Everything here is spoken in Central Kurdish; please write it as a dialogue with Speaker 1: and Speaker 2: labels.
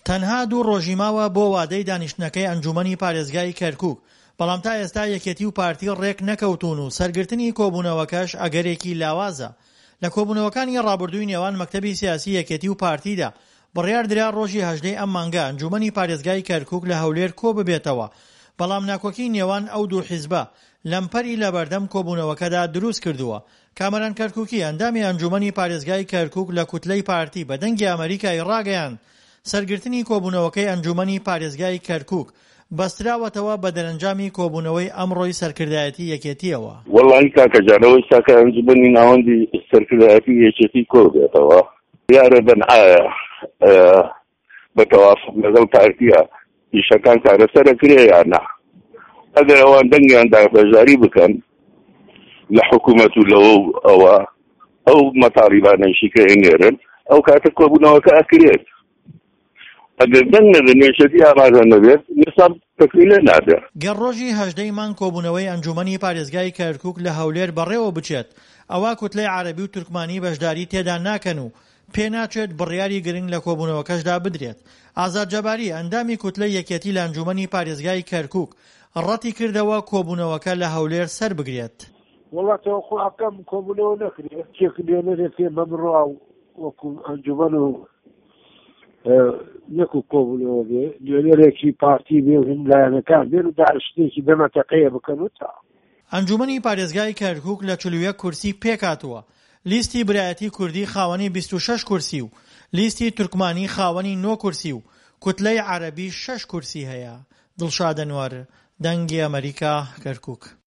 Speaker 1: تەنها 2 ڕۆژی ماوە بۆ وادەی دانیشتنەکەی ئەنجومەنی پارێزگای کەرکووک، بەڵام تا ئێستا یەکێتی و پارتی ڕێک نەکەوتون و سەرگرتنی کۆبوونەوەکەش ئەگەرێکی لاوازە. لە کۆبوونەوەکانی ڕابردووی نێوان مەکتەبی سیاسی یەکێتی و پارتیدا بڕیار درا ڕۆژی 18 ئەم مانگە ئەنجومەنی پارێزگای کەرکووک لە هەولێر کۆ ببێتەوە، بەڵام ناکۆکی نێوان ئەو 2 حیزبە لەمپەری لە بەردەم کۆبوونەوەکەدا دروست کردووە. کامەران کەرکووکی ئەندامی ئەنجومەنی پارێزگای کەرکووک لە کوتلەی پارتی بە دەنگی ئەمریکای ڕاگەیاند سەرگرتنی کۆبوونەوەکەی ئەنجومەنی پارێزگای کەرکووک بەستراوەتەوە بە دەرەنجامی کۆبوونەوەی ئەمڕۆی سەرکردایەتی یەکێتیەوە.
Speaker 2: وەڵڵاهی کاکەجانەوەی ساکە ئەنجومەنی ناوەندی سەرکردایەتی یەکێتی کۆ بێتەوە، یارە بەنعایە بە تەوافق لەگەڵ پارتیە ئیشەکان چارەسەرەکرێ یان نا. ئەگەر ئەوان دەنگیان دابەشداری بکەن لە حکوومەت و لەوە ئەو مەتاڵیبانەیشی کە هێنێرن ئەو کاتە کۆبوونەوەکە ئەکرێت. ئەگەر دەنگ نەدەنێشەتی ئامادە نەبێت نساب تەکمیلە نابێت.
Speaker 1: گەڕۆژی 18 مانگ کۆبوونەوەی ئەنجومەنی پارێزگای کەرکووک لە هەولێر بەڕێوە بچێت، ئەوە کوتلەی عەرەبی و تورکمانی بەشداری تێدا ناکەن و پێناچێت بڕیاری گرنگ لە کۆبوونەوەکەشدا بدرێت. ئازاد جەباری ئەندامی کوتلەی یەکێتی لە ئەنجومەنی پارێزگای کەرکووک ڕەتی کردەوە کۆبوونەوەکە لە هەولێر سەر بگرێت.
Speaker 3: وڵات تەوەقع ئەکەم کۆبوونەوە نەکرێت، کێکلێنەرێکی بەمڕۆ وەکو ئەنجومەن و نەکو کۆبوونەوە بێ نوێنەرێکی پارتی بێ و هەملایەنەکان بێن و داعشتێکی دەمەتەقەیە بکەن و تا.
Speaker 1: ئەنجومەنی پارێزگای کەرکووک لە 41 کورسی پێکاتووە. لیستی برایەتی کوردی خاوەنی 26 کورسی و لیستی تورکمانی خاوەنی 9 کورسی و کوتلەی عەرەبی 6 کورسی هەیە. دڵشاد ئەنوەر، دەنگی ئەمریکا، کەرکووک.